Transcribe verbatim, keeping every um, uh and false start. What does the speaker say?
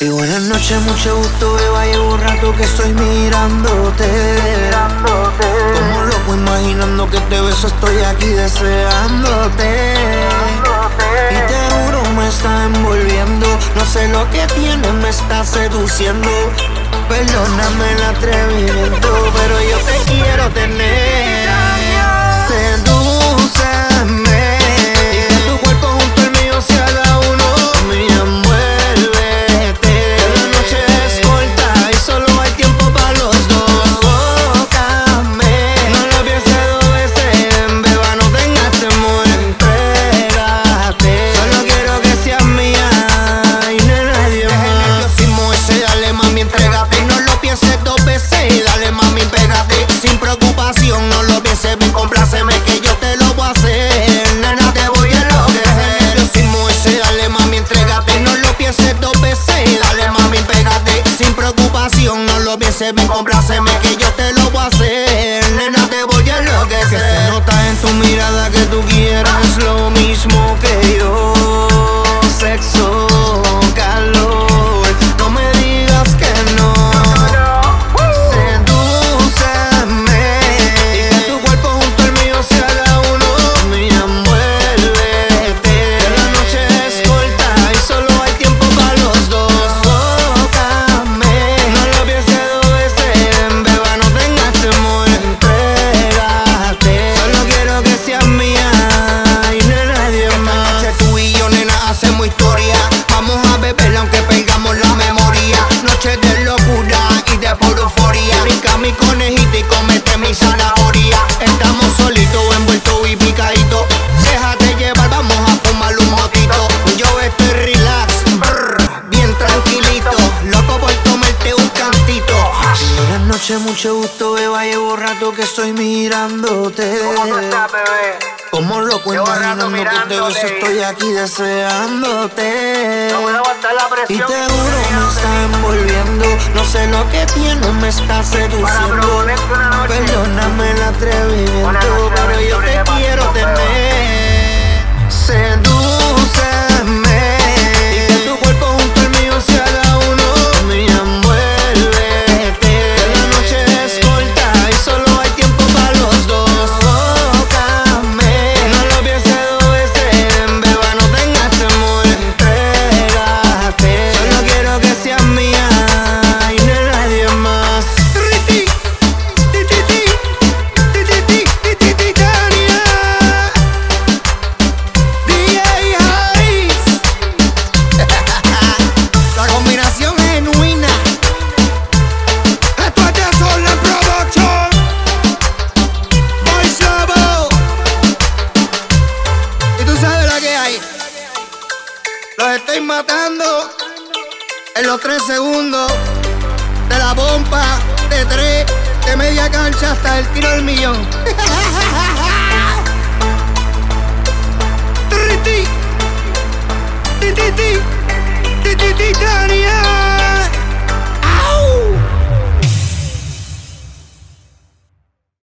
Y buenas noches, mucho gusto, beba, llevo un rato que estoy mirándote, mirándote. Como loco imaginando que te beso, estoy aquí deseándote, mirándote. Y te juro me está envolviendo, no sé lo que tiene, me está seduciendo. Perdóname el atrevimiento, pero yo te quiero tener. Sedúceme, y que tu cuerpo junto al mío se haga uno. Me envuélvete, que la noche es corta y solo hay tiempo para los dos. Tócame, no lo pienses dos veces, beba, no tengas temor. Entrégate, solo quiero que seas mía y no hay nadie más. Deja el nerviosismo ese, dale mami, entrégate. No lo pienses dos veces y dale mami, pégate. Sin preocupación, no lo pienses, ven, compláceme que yo te lo voy a hacer. Nena, te voy a enloquecer. Deja el nerviosismo ese, dale mami, entrégate. No lo pienses dos veces y dale mami, pégate. Sin preocupación, no lo pienses, ven, compláceme que yo te lo voy a hacer. Nena, te voy a enloquecer. Que se nota en tu mirada que tú quieras lo mismo que yo. Sexo, calor, no me digas que no. Sedúceme, y que tu cuerpo junto al mío se haga uno. Me envuélvete, que la noche es corta y solo hay tiempo para los dos. Tócame, no lo pienses dos veces, beba, no tengas temor. Entrégate, solo quiero que seas mía y no hay nadie más. Esta noche tú y yo, nena, hacemos historia. Vamos a beber aunque perdamos la memoria. Noche de locura y de pura euforia. Brinca mi conejita y comete mi zanahoria. Estamos solitos, envueltos y picaditos. Déjate llevar, vamos a fumar un motito. Yo estoy relax, brr, bien tranquilito, loco por tomarte un cantito. Buenas noches, mucho gusto, beba, llevo rato que estoy mirándote. ¿Cómo tú estás, bebé? Como loco Llevo rato imaginando que te beso, mirándote. estoy aquí deseándote. No puedo aguantar la Y presión. te juro me está envolviendo, no sé lo que tiene, me está Para seduciendo. proponerte una noche. Perdóname el Una atrevimiento, noche de pero yo aventura y te de quiero pasión, tener. Sedúceme, y que tu cuerpo junto al mío se haga uno. Me envuélvete, que la noche es corta y solo hay tiempo para los dos. Tócame, no lo pienses dos veces, beba, no tengas temor. Entrégate, solo quiero que seas mía y no hay nadie más. Riti, ti, ti, ti, ti, ti, ti, ti, ti, Titania, D J Ice. La combinación genuina. Esto es de Soul Production. Voice Level. Y tú sabes lo que hay. Los estoy matando en los tres segundos. De la bomba, de tres, de media cancha hasta el tiro del millón.